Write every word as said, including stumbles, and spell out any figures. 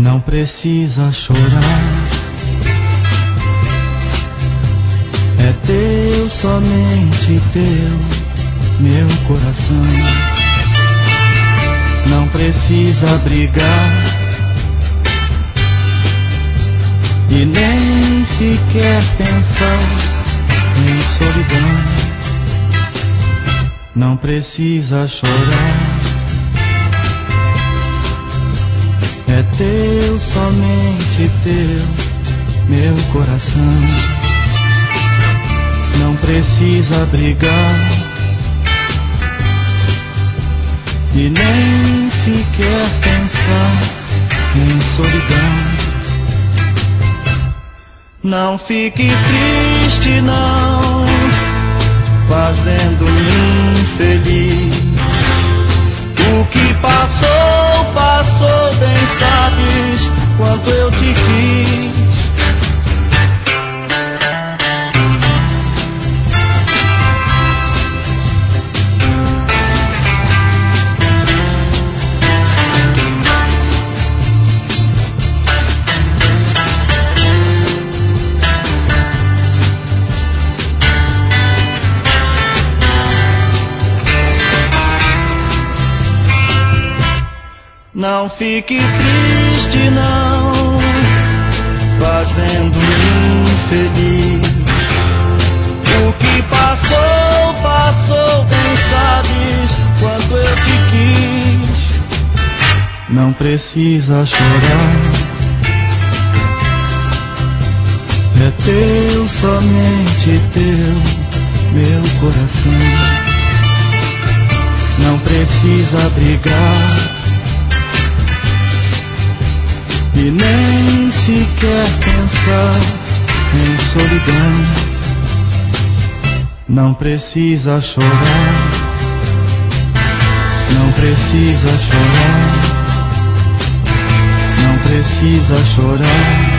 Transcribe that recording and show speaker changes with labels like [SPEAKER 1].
[SPEAKER 1] Não precisa chorar, é teu, somente teu, meu coração. Não precisa brigar e nem sequer pensar em solidão. Não precisa chorar, é teu, somente teu, meu coração. Não precisa brigar e nem sequer pensar em solidão. Não fique triste não, fazendo-me infeliz. O que passou, passou, bem sabes quanto eu te quis. Não fique triste não, fazendo-me infeliz. O que passou, passou, bem sabes quanto eu te quis. Não precisa chorar, é teu, somente teu, meu coração. Não precisa brigar e nem sequer pensar em solidão. Não precisa chorar, não precisa chorar, não precisa chorar.